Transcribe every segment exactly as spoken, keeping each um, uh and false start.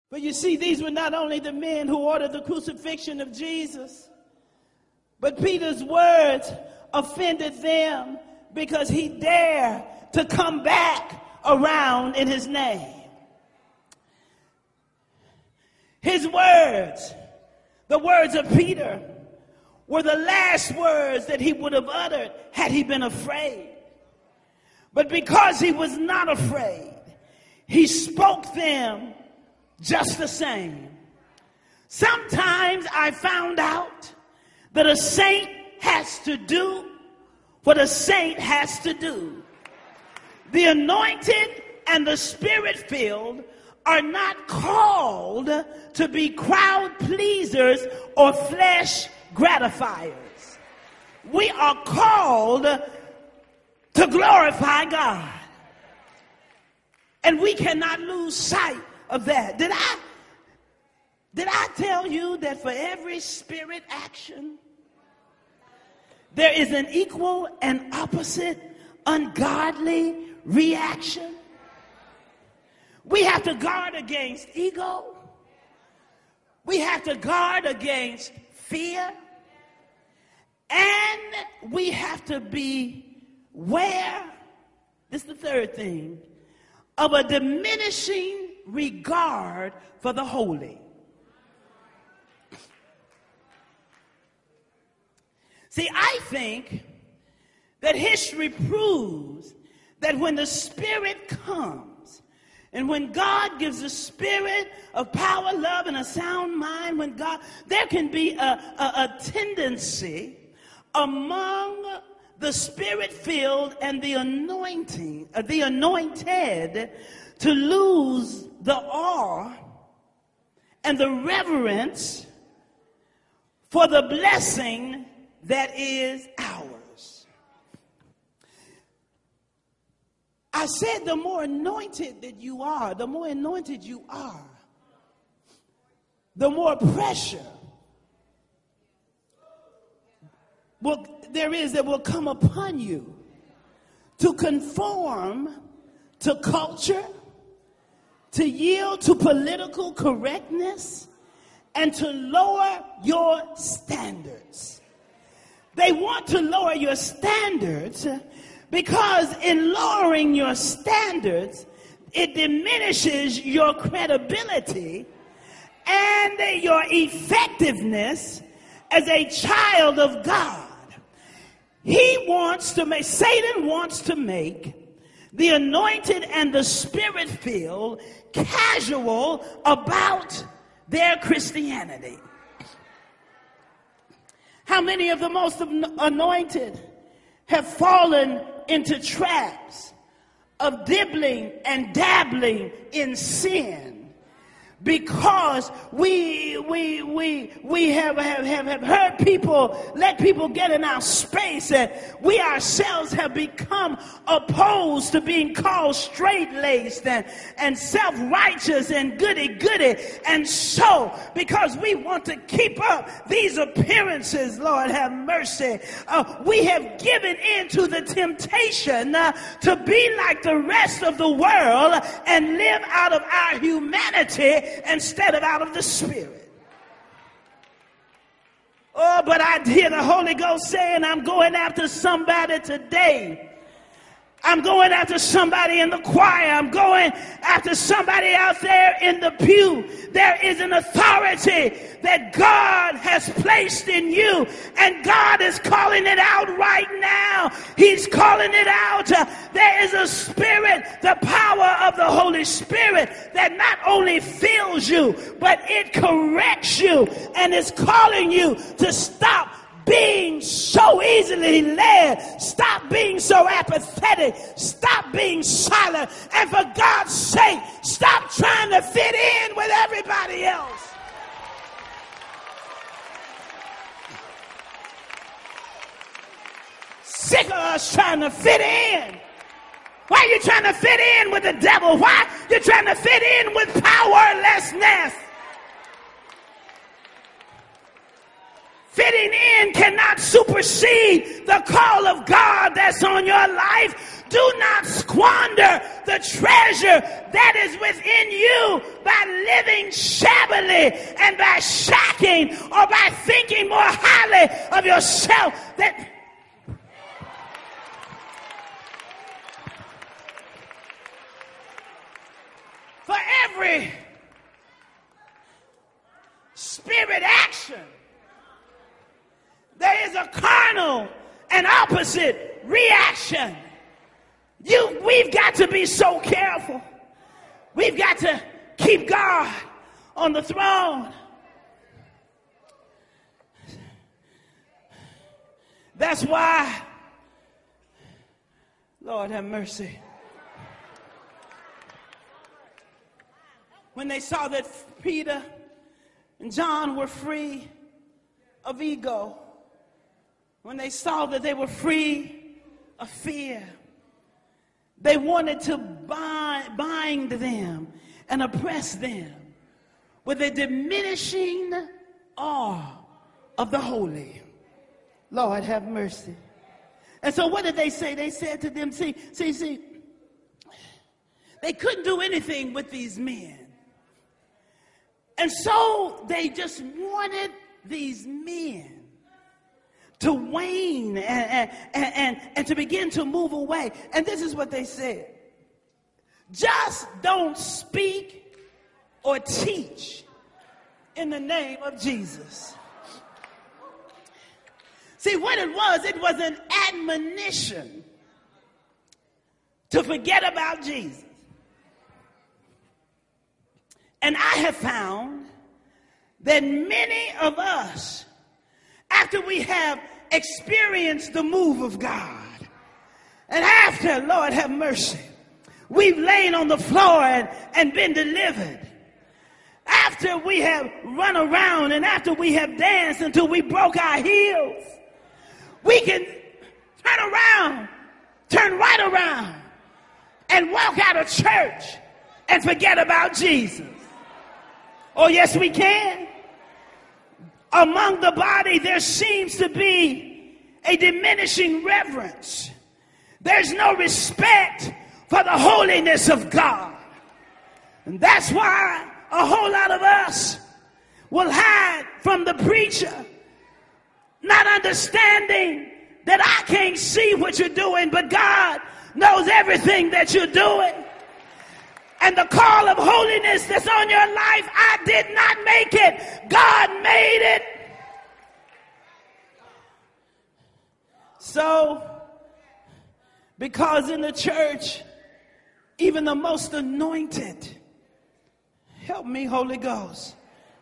But you see, these were not only the men who ordered the crucifixion of Jesus, but Peter's words offended them because he dared to come back around in his name. His words, the words of Peter, were the last words that he would have uttered had he been afraid. But because he was not afraid, he spoke them just the same. Sometimes I found out that a saint has to do what a saint has to do. The anointed and the spirit-filled are not called to be crowd pleasers or flesh gratifiers. We are called to glorify God. And we cannot lose sight of that. Did I, did I tell you that for every spirit action, there is an equal and opposite ungodly reaction? We have to guard against ego. We have to guard against fear. And we have to beware, this is the third thing, of a diminishing regard for the holy. See, I think that history proves that when the Spirit comes, and when God gives a spirit of power, love, and a sound mind, when God, there can be a, a, a tendency among the spirit-filled and the anointing, uh, the anointed, to lose the awe and the reverence for the blessing that is ours. I said the more anointed that you are, the more anointed you are, the more pressure will, there is that will come upon you to conform to culture, to yield to political correctness, and to lower your standards. They want to lower your standards because in lowering your standards, it diminishes your credibility and your effectiveness as a child of God. He wants to make, Satan wants to make the anointed and the spirit-filled casual about their Christianity. How many of the most anointed have fallen into traps of dibbling and dabbling in sin? Because we we we we have, have, have, have heard people, let people get in our space, and we ourselves have become opposed to being called straight-laced and, and self-righteous and goody-goody. And so, because we want to keep up these appearances, Lord have mercy, uh, we have given in to the temptation uh, to be like the rest of the world and live out of our humanity instead of out of the Spirit. Oh, but I hear the Holy Ghost saying, I'm going after somebody today. I'm going after somebody in the choir. I'm going after somebody out there in the pew. There is an authority that God has placed in you, and God is calling it out right now. He's calling it out. Uh, there is a spirit, the power of the Holy Spirit, that not only fills you, but it corrects you and is calling you to stop being so easily led. Stop being so apathetic. Stop being silent. And for God's sake, stop trying to fit in with everybody else. Sick of us trying to fit in. Why are you trying to fit in with the devil? Why are you trying to fit in with powerlessness? Fitting in cannot supersede the call of God that's on your life. Do not squander the treasure that is within you by living shabbily and by shacking or by thinking more highly of yourself. That for every spirit action, there is a carnal and opposite reaction. You, we've got to be so careful. We've got to keep God on the throne. That's why, Lord have mercy, when they saw that Peter and John were free of ego, when they saw that they were free of fear, they wanted to bind, bind them and oppress them with a diminishing awe of the holy. Lord have mercy. And so what did they say? They said to them, see, see, see, they couldn't do anything with these men. And so they just wanted these men to wane and, and, and, and to begin to move away. And this is what they said. Just don't speak or teach in the name of Jesus. See, what it was, it was an admonition to forget about Jesus. And I have found that many of us, after we have experienced the move of God, and after, Lord have mercy, we've lain on the floor and, and been delivered, after we have run around and after we have danced until we broke our heels, we can turn around, turn right around, and walk out of church and forget about Jesus. Oh, yes, we can. Among the body, there seems to be a diminishing reverence. There's no respect for the holiness of God. And that's why a whole lot of us will hide from the preacher, not understanding that I can't see what you're doing, but God knows everything that you're doing. And the call of holiness that's on your life, I did not make it. God made it. So, because in the church, even the most anointed, help me, Holy Ghost,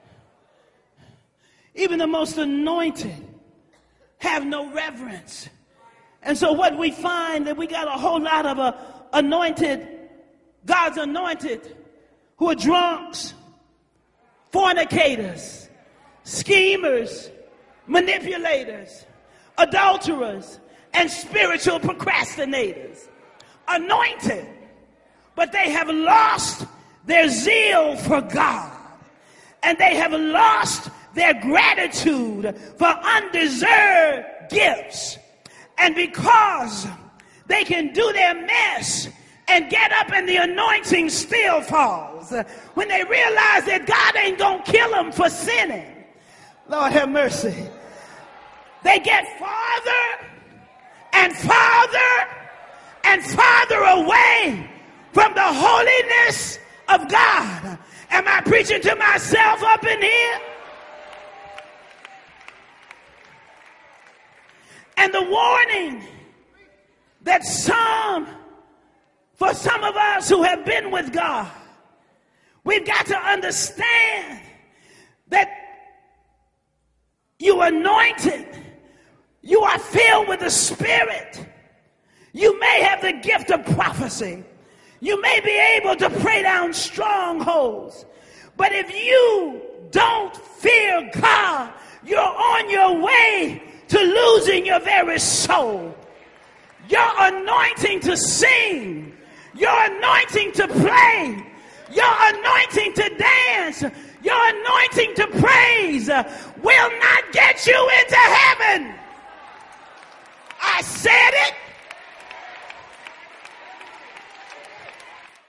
even the most anointed have no reverence. And so what we find that we got a whole lot of uh, anointed, God's anointed, who are drunks, fornicators, schemers, manipulators, adulterers, and spiritual procrastinators. Anointed, but they have lost their zeal for God, and they have lost their gratitude for undeserved gifts. And because they can do their mess and get up and the anointing still falls, when they realize that God ain't gonna kill them for sinning, Lord have mercy, they get farther and farther and farther away from the holiness of God. Am I preaching to myself up in here? And the warning that some, for some of us who have been with God, we've got to understand that you are anointed, you are filled with the Spirit, you may have the gift of prophecy, you may be able to pray down strongholds, but if you don't fear God, you're on your way to losing your very soul. Your anointing to sing, your anointing to play, your anointing to dance, your anointing to praise will not get you into heaven. I said it.